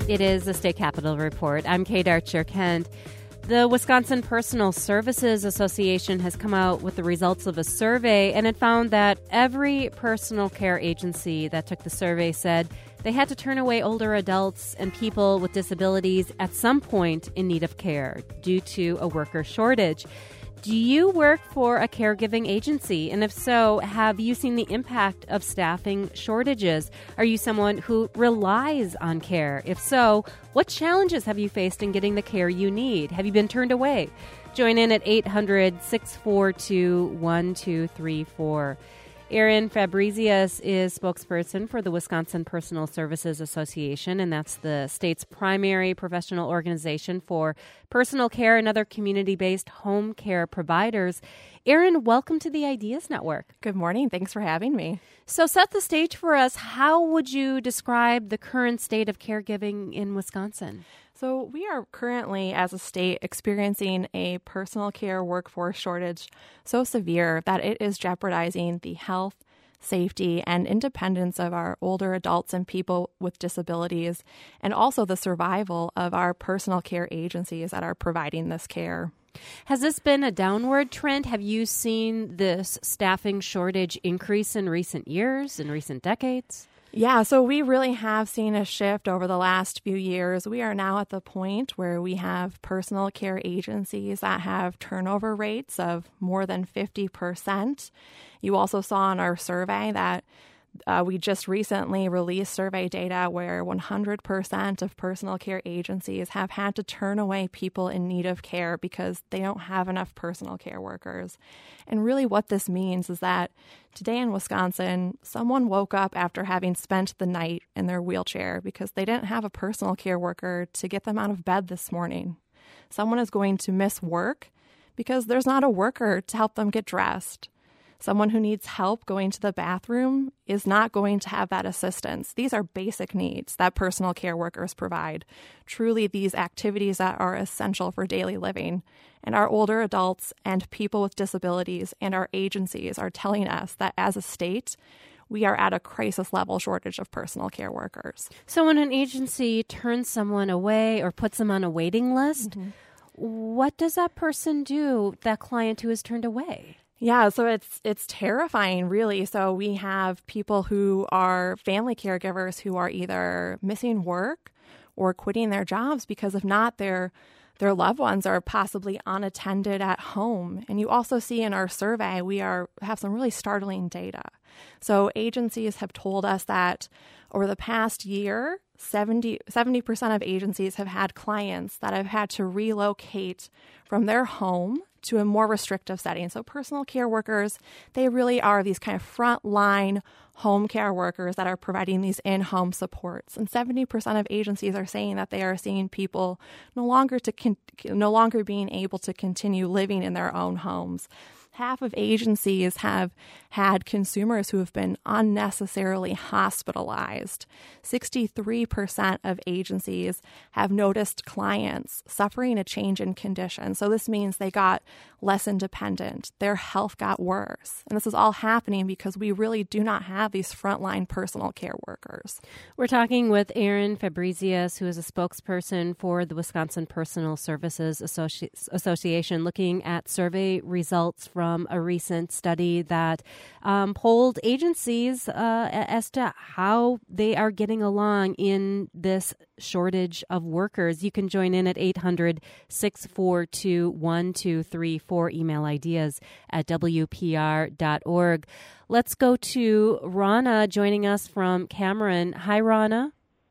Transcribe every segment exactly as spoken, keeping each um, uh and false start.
It is the State Capitol Report. I'm Kate Archer-Kent. The Wisconsin Personal Services Association has come out with the results of a survey, and it found that every personal care agency that took the survey said they had to turn away older adults and people with disabilities at some point in need of care due to a worker shortage. Do you work for a caregiving agency? And if so, have you seen the impact of staffing shortages? Are you someone who relies on care? If so, what challenges have you faced in getting the care you need? Have you been turned away? Join in at eight hundred, six four two, one two three four. Erin Fabrizius is spokesperson for the Wisconsin Personal Services Association, and that's the state's primary professional organization for personal care and other community-based home care providers. Erin, welcome to the Ideas Network. Good morning. Thanks for having me. So set the stage for us. How would you describe the current state of caregiving in Wisconsin? So we are currently, as a state, experiencing a personal care workforce shortage so severe that it is jeopardizing the health, safety, and independence of our older adults and people with disabilities, and also the survival of our personal care agencies that are providing this care. Has this been a downward trend? Have you seen this staffing shortage increase in recent years, in recent decades? Yeah, so we really have seen a shift over the last few years. We are now at the point where we have personal care agencies that have turnover rates of more than fifty percent. You also saw in our survey that uh, we just recently released survey data where one hundred percent of personal care agencies have had to turn away people in need of care because they don't have enough personal care workers. And really what this means is that today in Wisconsin, someone woke up after having spent the night in their wheelchair because they didn't have a personal care worker to get them out of bed this morning. Someone is going to miss work because there's not a worker to help them get dressed. Someone who needs help going to the bathroom is not going to have that assistance. These are basic needs that personal care workers provide. Truly, these activities that are essential for daily living. And our older adults and people with disabilities and our agencies are telling us that as a state, we are at a crisis level shortage of personal care workers. So when an agency turns someone away or puts them on a waiting list, mm-hmm. what does that person do, that client who is turned away? Yeah, so it's it's terrifying, really. So we have people who are family caregivers who are either missing work or quitting their jobs because if not, their their loved ones are possibly unattended at home. And you also see in our survey, we are have some really startling data. So agencies have told us that over the past year, seventy percent of agencies have had clients that have had to relocate from their home to a more restrictive setting. So personal care workers, they really are these kind of frontline home care workers that are providing these in-home supports. And seventy percent of agencies are saying that they are seeing people no longer to con- no longer being able to continue living in their own homes. Half of agencies have had consumers who have been unnecessarily hospitalized. sixty-three percent of agencies have noticed clients suffering a change in condition. So this means they got less independent. Their health got worse. And this is all happening because we really do not have these frontline personal care workers. We're talking with Erin Fabrizius, who is a spokesperson for the Wisconsin Personal Services Associ- Association, looking at survey results from From a recent study that um, polled agencies uh, as to how they are getting along in this shortage of workers. You can join in at eight hundred, six four two, one two three four. Email ideas at W P R dot org. Let's go to Rana joining us from Cameron. Hi, Rana.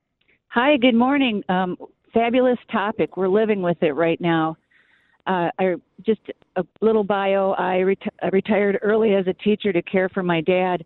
Hi, good morning. Um, fabulous topic. We're living with it right now. Uh, I just a little bio. I reti- retired early as a teacher to care for my dad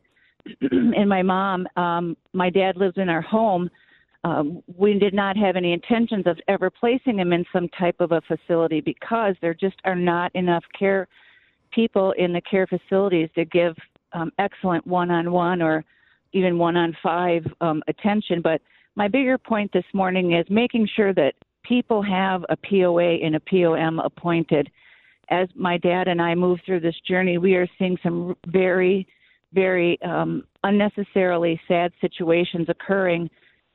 and my mom. Um, my dad lives in our home. Um, we did not have any intentions of ever placing him in some type of a facility because there just are not enough care people in the care facilities to give um, excellent one-on-one or even one-on-five um, attention. But my bigger point this morning is making sure that people have a P O A and a P O M appointed. As my dad and I move through this journey, we are seeing some very, very um, unnecessarily sad situations occurring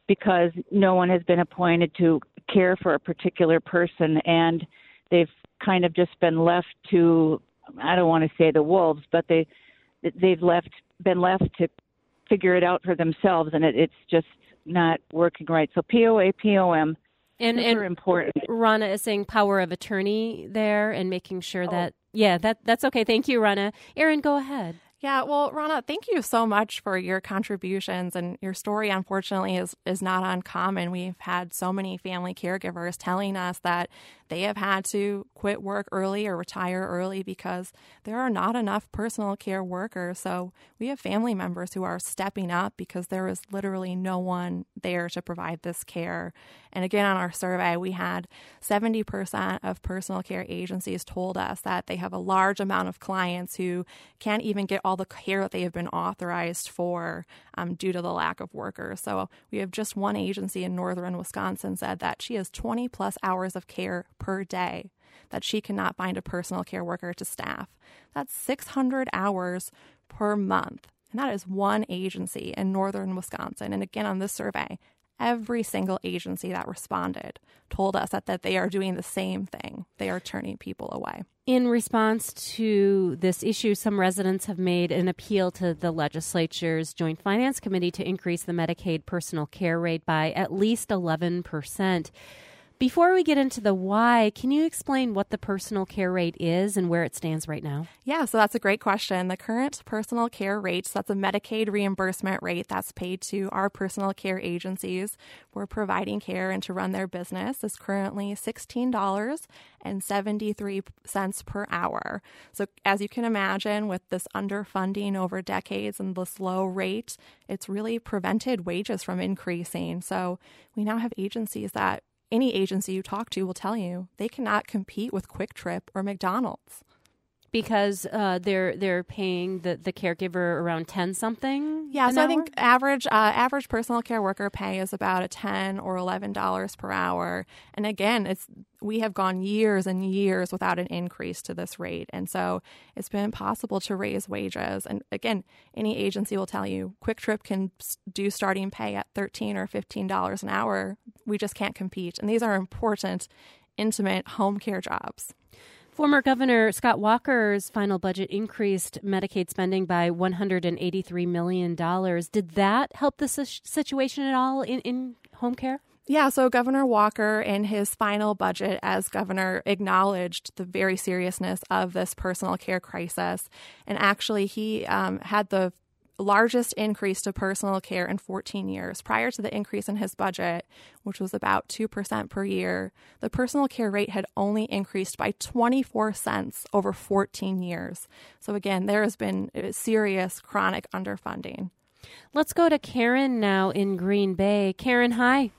because no one has been appointed to care for a particular person, and they've kind of just been left to, I don't want to say the wolves, but they, they've left been left to figure it out for themselves, and it, it's just not working right. So P O A, P O M, and, super and important. Rana is saying power of attorney there and making sure Oh. that, yeah, that that's okay. Thank you, Rana. Erin, go ahead. Yeah, well, Rana, thank you so much for your contributions. And your story, unfortunately, is, is not uncommon. We've had so many family caregivers telling us that they have had to quit work early or retire early because there are not enough personal care workers. So we have family members who are stepping up because there is literally no one there to provide this care. And again, on our survey, we had seventy percent of personal care agencies told us that they have a large amount of clients who can't even get all the care that they have been authorized for um, due to the lack of workers. So we have just one agency in northern Wisconsin said that she has twenty plus hours of care per day that she cannot find a personal care worker to staff. That's six hundred hours per month. And that is one agency in northern Wisconsin. And again, on this survey, every single agency that responded told us that, that they are doing the same thing. They are turning people away. In response to this issue, some residents have made an appeal to the legislature's Joint Finance Committee to increase the Medicaid personal care rate by at least eleven percent. Before we get into the why, can you explain what the personal care rate is and where it stands right now? Yeah, so that's a great question. The current personal care rate, so that's a Medicaid reimbursement rate that's paid to our personal care agencies for providing care and to run their business, is currently sixteen dollars and seventy-three cents per hour. So as you can imagine, with this underfunding over decades and this low rate, it's really prevented wages from increasing. So we now have agencies that any agency you talk to will tell you they cannot compete with Quick Trip or McDonald's. Because uh, they're they're paying the, the caregiver around ten something. Yeah, an so hour? I think average uh, average personal care worker pay is about a ten or eleven dollars per hour. And again, it's we have gone years and years without an increase to this rate, and so it's been impossible to raise wages. And again, any agency will tell you Quick Trip can do starting pay at thirteen or fifteen dollars an hour. We just can't compete, and these are important, intimate home care jobs. Former Governor Scott Walker's final budget increased Medicaid spending by one hundred eighty-three million dollars. Did that help the situation at all in, in home care? Yeah, so Governor Walker, in his final budget as governor, acknowledged the very seriousness of this personal care crisis. And actually, he um, had the largest increase to personal care in fourteen years. Prior to the increase in his budget, which was about two percent per year, the personal care rate had only increased by twenty-four cents over fourteen years. So again, there has been serious chronic underfunding. Let's go to Karen now in Green Bay. Karen, hi.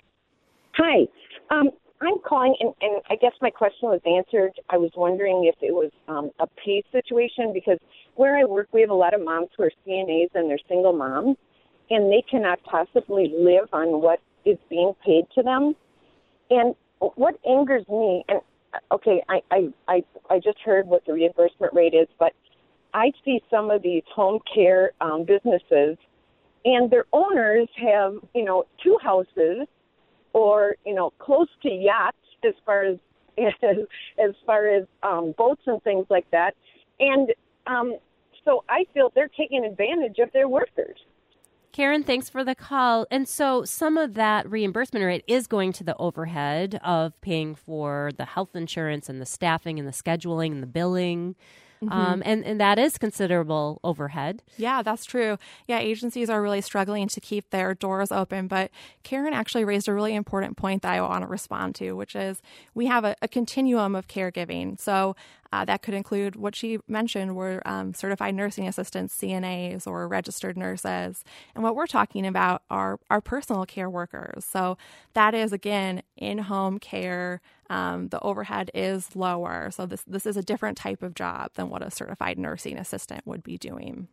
Hi. Um, I'm calling, and, and I guess my question was answered. I was wondering if it was um, a pay situation, because where I work, we have a lot of moms who are C N As and they're single moms, and they cannot possibly live on what is being paid to them. And what angers me, and okay, I, I, I, I just heard what the reimbursement rate is, but I see some of these home care um, businesses, and their owners have, you know, two houses, or, you know, close to yachts as far as as, as far as um, boats and things like that. And um, so I feel they're taking advantage of their workers. Karen, thanks for the call. And so some of that reimbursement rate is going to the overhead of paying for the health insurance and the staffing and the scheduling and the billing. Mm-hmm. Um, and, and that is considerable overhead. Yeah, that's true. Yeah, agencies are really struggling to keep their doors open. But Karen actually raised a really important point that I want to respond to, which is we have a, a continuum of caregiving. So uh, that could include what she mentioned were um, certified nursing assistants, C N As, or registered nurses. And what we're talking about are our personal care workers. So that is, again, in-home care. Um, the overhead is lower. So this this is a different type of job than what a certified nursing assistant would be doing.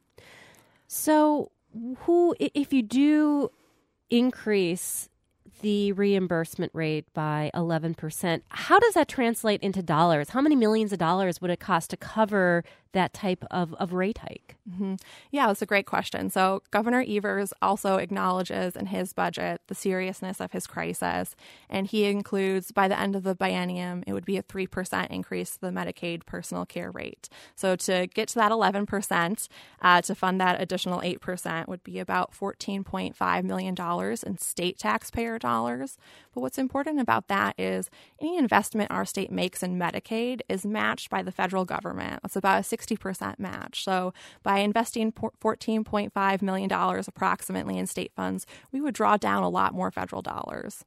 So who, if you do increase the reimbursement rate by eleven percent, how does that translate into dollars? How many millions of dollars would it cost to cover that type of, of rate hike? Mm-hmm. Yeah, that's a great question. So Governor Evers also acknowledges in his budget the seriousness of his crisis, and he includes by the end of the biennium, it would be a three percent increase to the Medicaid personal care rate. So to get to that eleven percent, uh, to fund that additional eight percent would be about fourteen point five million dollars in state taxpayer dollars. But what's important about that is any investment our state makes in Medicaid is matched by the federal government. That's about a sixty percent match. So by investing fourteen point five million dollars approximately in state funds, we would draw down a lot more federal dollars.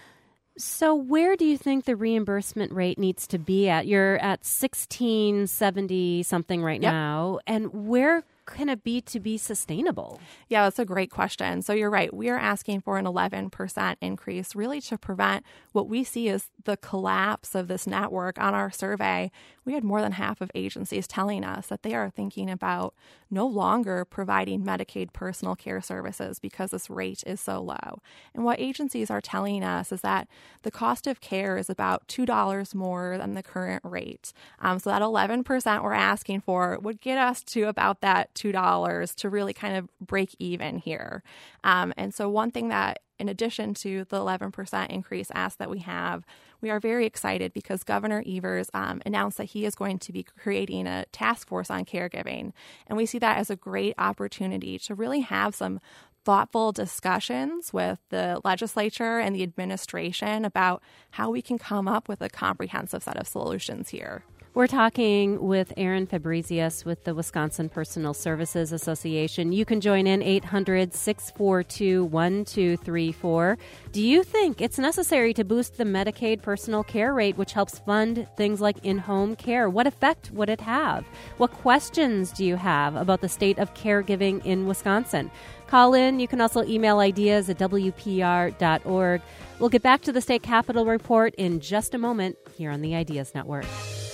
So where do you think the reimbursement rate needs to be at? You're at sixteen seventy something right Yep. now. And where can it be to be sustainable? Yeah, that's a great question. So you're right. We are asking for an eleven percent increase really to prevent what we see as the collapse of this network. On our survey, we had more than half of agencies telling us that they are thinking about no longer providing Medicaid personal care services because this rate is so low. And what agencies are telling us is that the cost of care is about two dollars more than the current rate. Um, so that eleven percent we're asking for would get us to about that two dollars to really kind of break even here. Um, and so one thing that, in addition to the eleven percent increase ask that we have, we are very excited because Governor Evers um, announced that he is going to be creating a task force on caregiving. And we see that as a great opportunity to really have some thoughtful discussions with the legislature and the administration about how we can come up with a comprehensive set of solutions here. We're talking with Erin Fabricius with the Wisconsin Personal Services Association. You can join in eight hundred, six four two, one two three four. Do you think it's necessary to boost the Medicaid personal care rate, which helps fund things like in-home care? What effect would it have? What questions do you have about the state of caregiving in Wisconsin? Call in. You can also email ideas at W P R dot org. We'll get back to the State Capitol Report in just a moment here on the Ideas Network.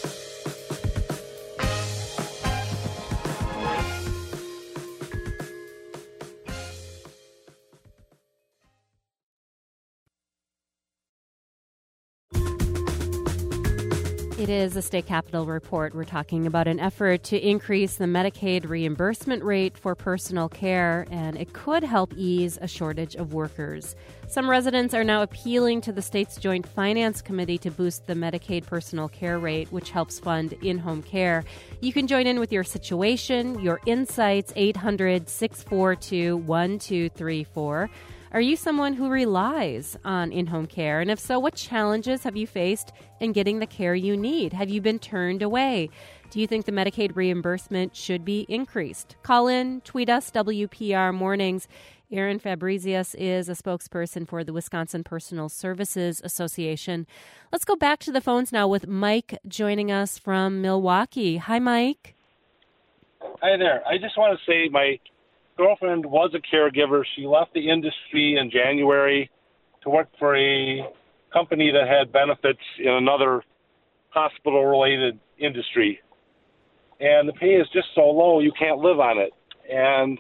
It is a State Capitol Report. We're talking about an effort to increase the Medicaid reimbursement rate for personal care, and it could help ease a shortage of workers. Some residents are now appealing to the state's Joint Finance Committee to boost the Medicaid personal care rate, which helps fund in-home care. You can join in with your situation, your insights, eight hundred, six four two, one two three four. Are you someone who relies on in-home care? And if so, what challenges have you faced in getting the care you need? Have you been turned away? Do you think the Medicaid reimbursement should be increased? Call in, tweet us, W P R Mornings. Erin Fabricius is a spokesperson for the Wisconsin Personal Services Association. Let's go back to the phones now with Mike joining us from Milwaukee. Hi, Mike. Hi there. I just want to say my girlfriend was a caregiver. She left the industry in January to work for a company that had benefits in another hospital-related industry. And the pay is just so low, you can't live on it. And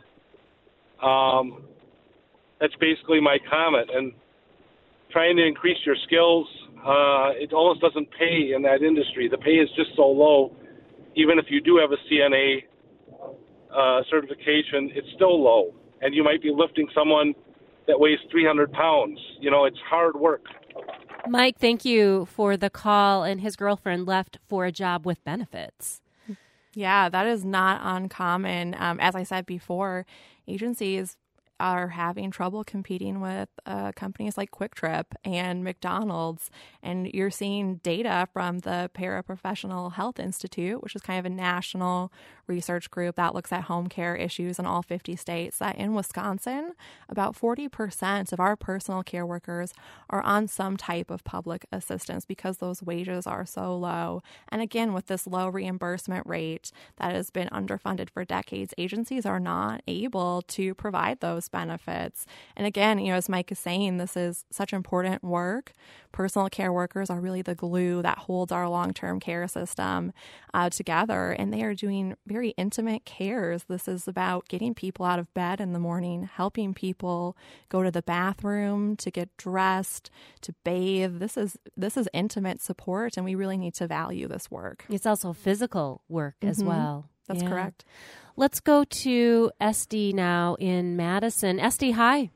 um, that's basically my comment. And trying to increase your skills, uh, it almost doesn't pay in that industry. The pay is just so low. Even if you do have a C N A Uh, certification, it's still low, and you might be lifting someone that weighs three hundred pounds. You know, it's hard work. Mike, thank you for the call. And his girlfriend left for a job with benefits. Yeah, that is not uncommon. Um, as I said before, agencies are having trouble competing with uh, companies like Quick Trip and McDonald's. And you're seeing data from the Paraprofessional Health Institute, which is kind of a national research group that looks at home care issues in all fifty states, that in Wisconsin, about forty percent of our personal care workers are on some type of public assistance because those wages are so low. And again, with this low reimbursement rate that has been underfunded for decades, agencies are not able to provide those benefits. And again, you know, as Mike is saying, this is such important work. Personal care workers are really the glue that holds our long-term care system uh, together, and they are doing very intimate cares. This is about getting people out of bed in the morning, helping people go to the bathroom, to get dressed, to bathe. This is this is intimate support, and we really need to value this work. It's also physical work mm-hmm. as well. That's Yeah. correct. Let's go to Esty now in Madison. Esty, hi.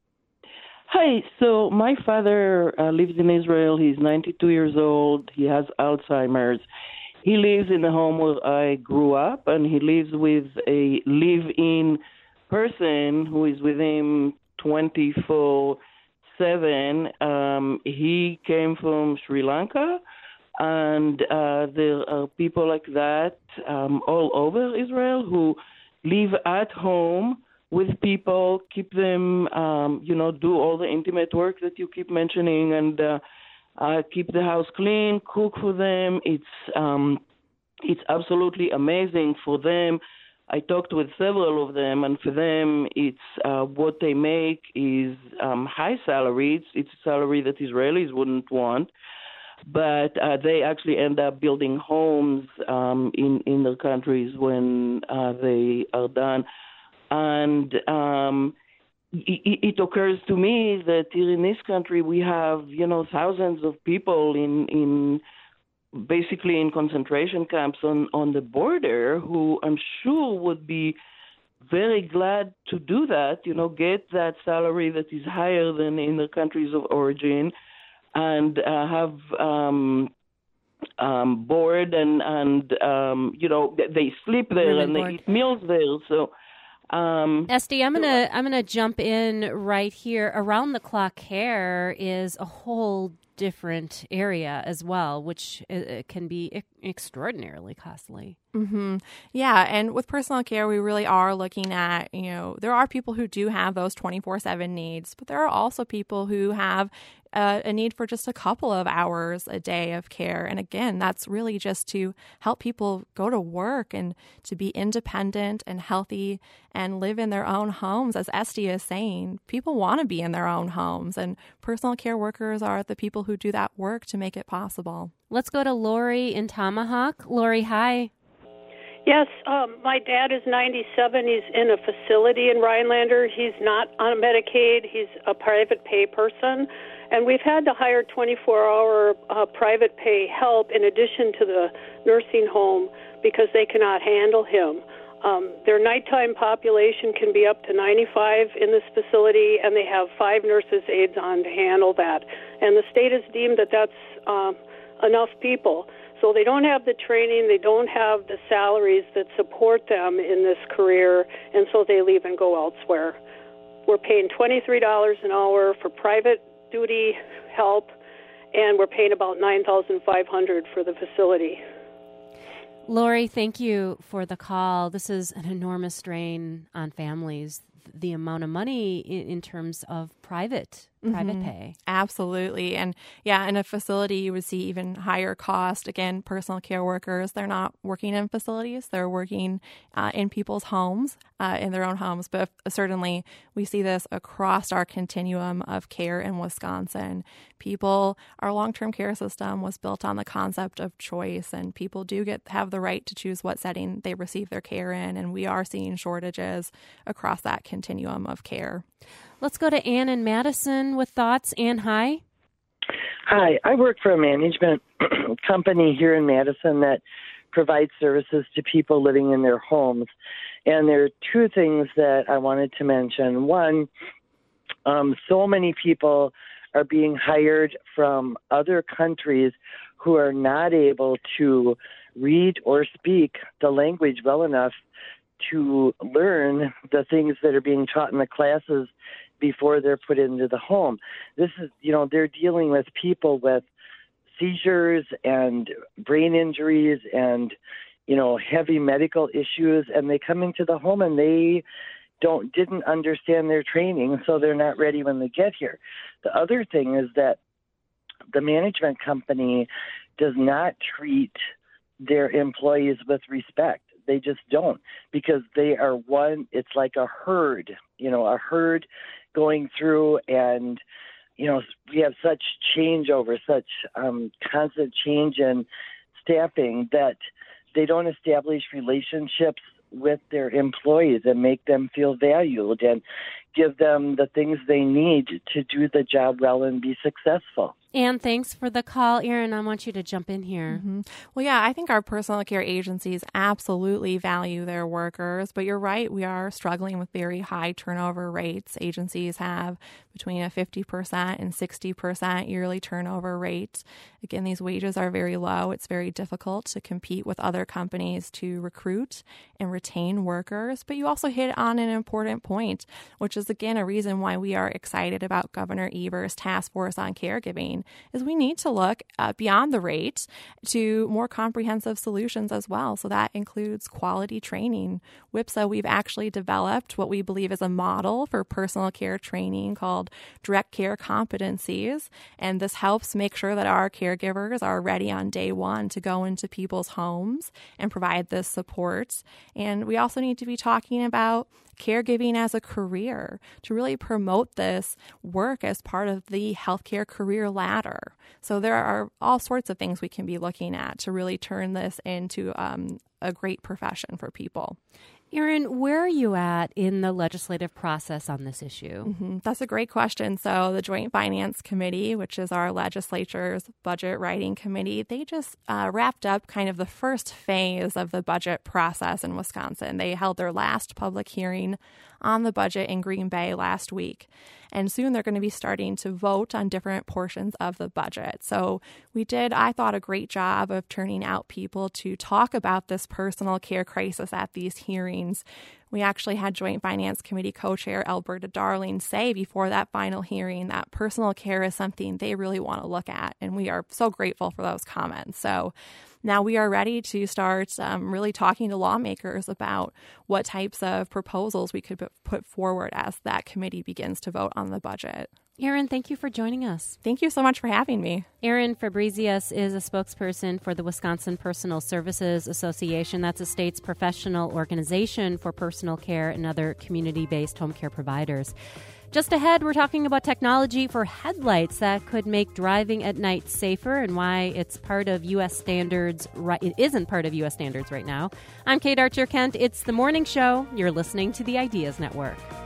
Hi. So my father uh, lives in Israel. He's ninety-two years old. He has Alzheimer's. He lives in the home where I grew up, and he lives with a live-in person who is with him twenty-four seven. Um, he came from Sri Lanka, and uh, there are people like that um, all over Israel who live at home with people, keep them, um, you know, do all the intimate work that you keep mentioning, and uh, uh, keep the house clean, cook for them. It's um, it's absolutely amazing for them. I talked with several of them, and for them, it's uh, what they make is um, high salary. It's, it's a salary that Israelis wouldn't want, but uh, they actually end up building homes um, in in their countries when uh, they are done. And um, it, it occurs to me that here in this country we have, you know, thousands of people in in basically in concentration camps on, on the border who I'm sure would be very glad to do that, you know, get that salary that is higher than in the countries of origin, and uh, have um, um, board and, and um, you know, they sleep there Room and and they board. eat meals there. So Um, Esty, I'm gonna I'm gonna jump in right here. Around the clock care is a whole different area as well, which uh, can be e- extraordinarily costly. Mm-hmm. Yeah, and with personal care, we really are looking at, you know, there are people who do have those twenty-four seven needs, but there are also people who have uh, a need for just a couple of hours a day of care. And again, that's really just to help people go to work and to be independent and healthy and live in their own homes. As Esty is saying, people want to be in their own homes, and personal care workers are the people who do that work to make it possible. Let's go to Lori in Tomahawk. Lori, hi. Yes, um, my dad is ninety-seven. He's in a facility in Rhinelander. He's not on Medicaid. He's a private pay person. And we've had to hire twenty-four hour uh, private pay help in addition to the nursing home because they cannot handle him. Um, their nighttime population can be up to ninety-five in this facility, and they have five nurses' aides on to handle that. And the state has deemed that that's um, enough people. So they don't have the training, they don't have the salaries that support them in this career, and so they leave and go elsewhere. We're paying twenty-three dollars an hour for private duty help, and we're paying about nine thousand five hundred dollars for the facility. Lori, thank you for the call. This is an enormous strain on families, the amount of money in, in terms of private private Mm-hmm. pay. Absolutely. And yeah, in a facility, you would see even higher cost. Again, personal care workers, they're not working in facilities. They're working uh, in people's homes, uh, in their own homes. But certainly we see this across our continuum of care in Wisconsin. People, our long-term care system was built on the concept of choice, and people do get have the right to choose what setting they receive their care in. And we are seeing shortages across that continuum of care. Let's go to Ann in Madison with thoughts. Ann, hi. Hi, I work for a management company here in Madison that provides services to people living in their homes. And there are two things that I wanted to mention. One, um, so many people are being hired from other countries who are not able to read or speak the language well enough to learn the things that are being taught in the classes before they're put into the home. This is, you know, they're dealing with people with seizures and brain injuries and, you know, heavy medical issues, and they come into the home and they don't didn't understand their training, so they're not ready when they get here. The other thing is that the management company does not treat their employees with respect. They just don't, because they are one, it's like a herd, you know, a herd going through, and, you know, we have such changeover, such um, constant change in staffing that they don't establish relationships with their employees and make them feel valued and give them the things they need to do the job well and be successful. And thanks for the call, Erin. I want you to jump in here. Mm-hmm. Well, yeah, I think our personal care agencies absolutely value their workers, but you're right, we are struggling with very high turnover rates. Agencies have between a fifty percent and sixty percent yearly turnover rate. Again, these wages are very low. It's very difficult to compete with other companies to recruit and retain workers. But you also hit on an important point, which is, again, a reason why we are excited about Governor Evers' task force on caregiving, is we need to look uh, beyond the rate to more comprehensive solutions as well. So that includes quality training. W I P S A, we've actually developed what we believe is a model for personal care training called Direct Care Competencies. And this helps make sure that our caregivers are ready on day one to go into people's homes and provide this support. And we also need to be talking about caregiving as a career, to really promote this work as part of the healthcare career ladder. So there are all sorts of things we can be looking at to really turn this into um, a great profession for people. Erin, where are you at in the legislative process on this issue? Mm-hmm. That's a great question. So the Joint Finance Committee, which is our legislature's budget writing committee, they just uh, wrapped up kind of the first phase of the budget process in Wisconsin. They held their last public hearing on the budget in Green Bay last week. And soon they're going to be starting to vote on different portions of the budget. So we did, I thought, a great job of turning out people to talk about this personal care crisis at these hearings. We actually had Joint Finance Committee co-chair Alberta Darling say before that final hearing that personal care is something they really want to look at. And we are so grateful for those comments. So now we are ready to start um, really talking to lawmakers about what types of proposals we could put forward as that committee begins to vote on the budget. Erin, thank you for joining us. Thank you so much for having me. Erin Fabrizius is a spokesperson for the Wisconsin Personal Services Association. That's a state's professional organization for personal care and other community-based home care providers. Just ahead, we're talking about technology for headlights that could make driving at night safer and why it's part of U S standards. Right, it isn't part of U S standards right now. I'm Kate Archer Kent. It's the morning show. You're listening to the Ideas Network.